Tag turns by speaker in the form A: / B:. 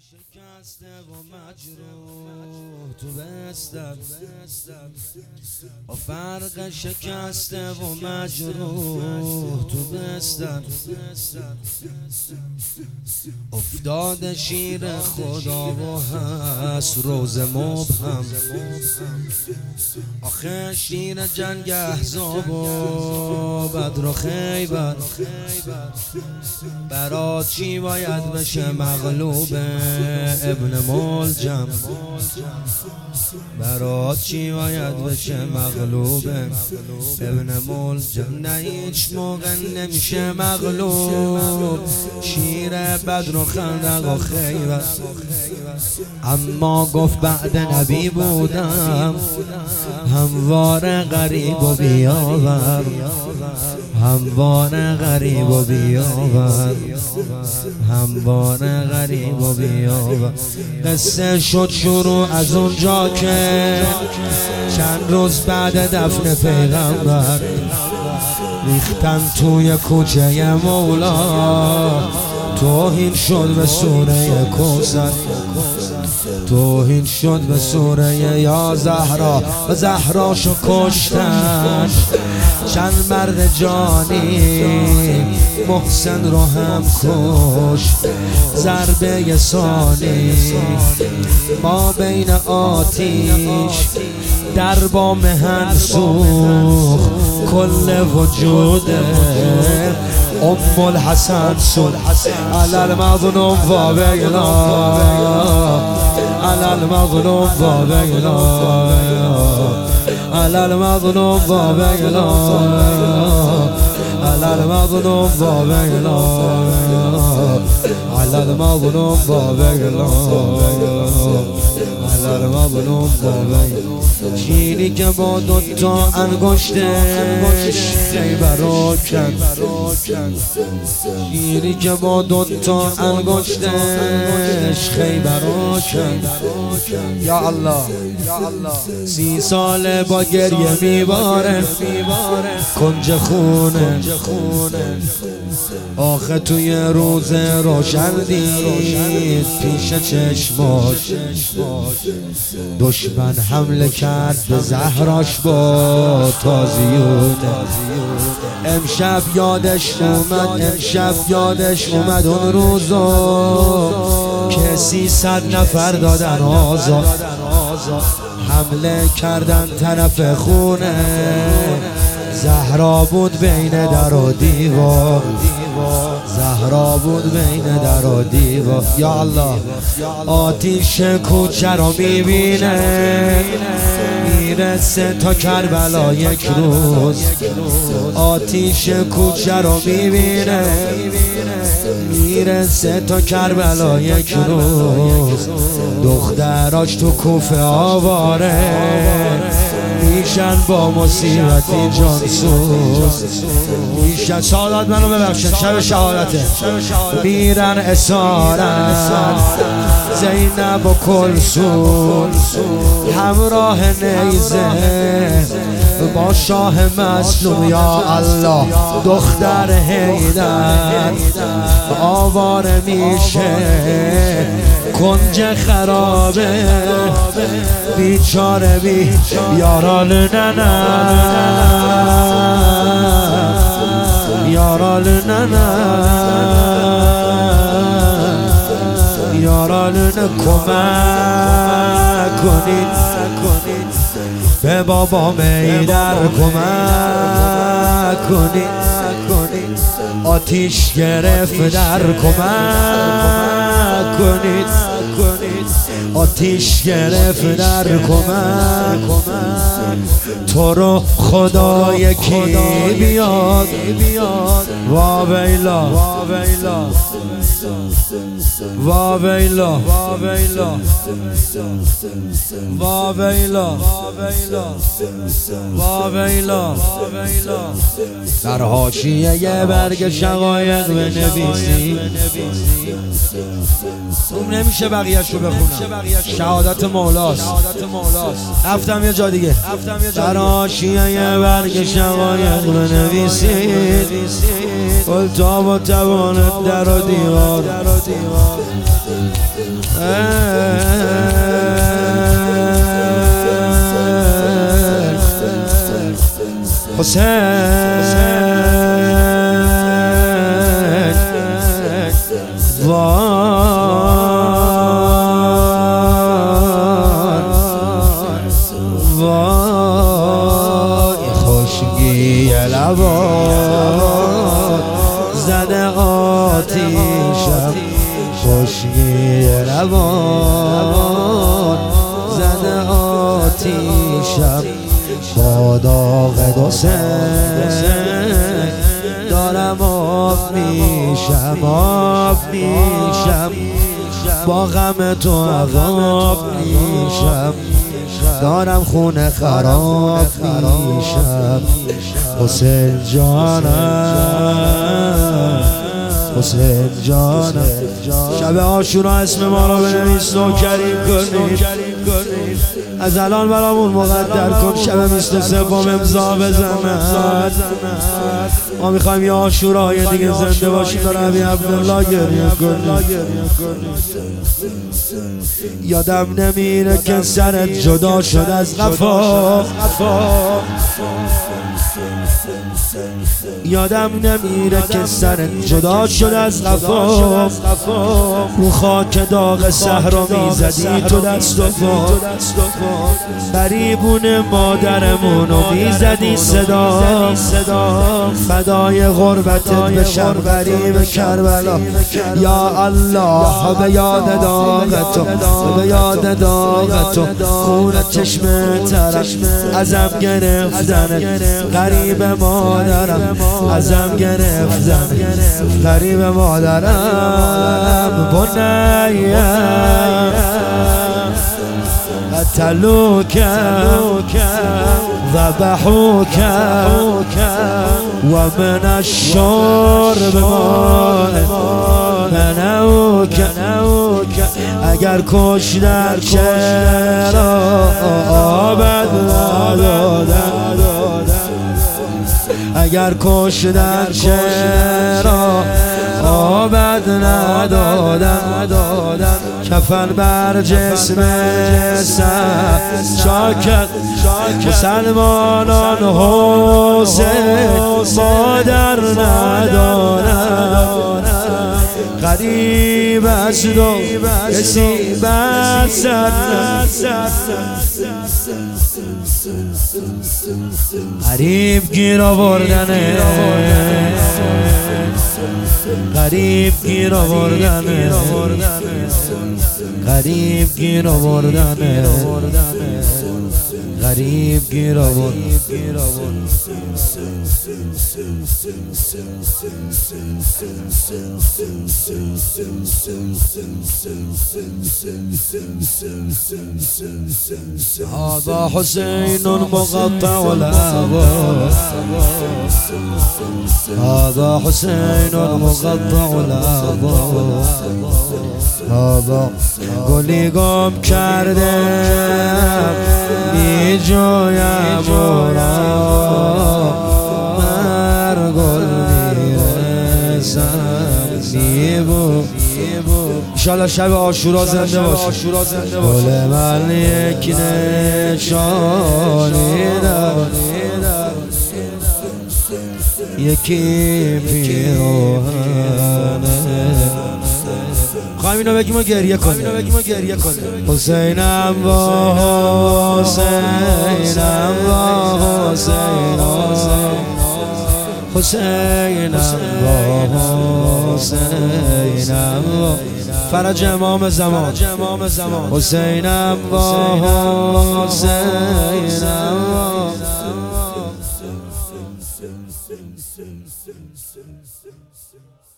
A: شکسته و مجروح تو بستم با فرق شکسته و مجروح تو بستم افتاده شیر خدا و هست روز مبهم آخه شیر جنگ احزاب و بدر و خیبر برات چی باید بشه مغلوب ابن ملجم برات چی باید بشه مغلوب ابن ملجم نه هیچ موقع نمیشه مغلوب شیر بدر و خندق و خیبر اما گفت بعد نبی بودم هموار غریب و بیاور هموار غریب و بیاور هموار غریب و بیاور قصه شد شروع از اونجا که چند روز بعد دفن پیغمبر ریختن توی کوچه مولا توهین شد به سوره کوثر توهین شد به سوره یا زهرا و زهراشو کشتن چند مرد جانی محسن رو هم کش ضربه ثانی ما بین آتیش در با مهن سوخت کل وجوده ام الحسن سن علی المظلوم و ویلا علی المظلوم و ویلا علی المظلوم و ویلا علی المظلوم و ویلا علی المظلوم و ویلا علی المظلوم و ویلا شیری که با دوتا انگشتش خیبر رو کن شیری که با دوتا انگشتش خیبر رو کن یا الله 30 ساله با گریه میباره کنج خونه آخه توی روز روشن دید پیش چشماش دشمن حمله کرد به زهراش با تازیونه امشب یادش اومد اون روزو که 300 نفر دادن آزاد حمله کردن طرف خونه زهرا بود بین در و دیوار زهرا بود بین در و دیوار یا الله آتیش کوچه رو میبینه میرسه تا کربلا یک روز آتیش کوچه رو میبینه میرسه تا کربلا یک روز دختراش تو کوفه آواره میشن با مصیبتی جانسوز میشن سعادت منو ببخشن شب شهادته میرن اسارت زینب و کلثوم همراه نیزه با شاه مظلوم یا الله دختر حیدر آواره میشه کنج خرابه بیچاره بی یارال ننه یارال ننه یارال ننه کمک کنید به بابا میدر کمک کنید آتیش گرفت در کمک کنید آتیش گرفت در کمک تو رو خدا یکی بیاد وا ویلا وا ویلا وا ویلا وا ویلا در حاشیه یه برگ شقایق بنویسی اون نمیشه بقیه‌شو بخونم شهادت مولاست رفتم یه جا دیگه در حاشیه یه برگ شقایق بنویسید التاب و توانت در و دیوار حسین وای خشکی لبات زده آتیشم خشکی لبات زده آتیشم با داغ دو سنگ دارم آب میشم با غم تو عذاب میشم دارم خونه خراب میشم حسین جانم حسین جانم شب عاشورا اسم ما را بنویس و کریم کنید از الان برامون مقدر کن شب 23 امضا بزنم ما میخوایم یه عاشورای دیگه زنده باشیم برای ابی عبدالله گریه کنید یادم نمیره که سرت جدا شد از قفا یادم نمیره که سرت جدا شد از قفا رو خاک داغ صحرا میزدی تو دست و پا غریبون مادرمونو میزدی صدا فدای غربتت بشم غریب کربلا یا الله به یاد داغ تو به یاد داغ تو خون چشم طرف ازم گرفتن غریب مادرم ازم گرفتن غریب مادرم بنیم قتلوك ذبحوك ومن الشرب منعوك اگر کشتن چرا آبد ندادن اگر کشتن چرا آبد ندادن کفن بر جسم شاکت مسلمانان حسین مادر ندارن غریب است و کسی بسر غریب گیر آوردنه غریب گیر آوردنه غریب گیر آوردنه غریب گیر آوردنه هذا حسين مقطع الأبواب هذا حسين مقطع الأبواب هذا گلی گم کردم می جویم را مر گل میرسم میبو انشالله شب عاشورا زنده باشه گل من یک نشانی دارم یکی پیراهنه خواهیم اینو بگیم و گریه کنیم حسینم و حسینم و حسینم و حسینم و فرج امام زمان حسینم و حسینم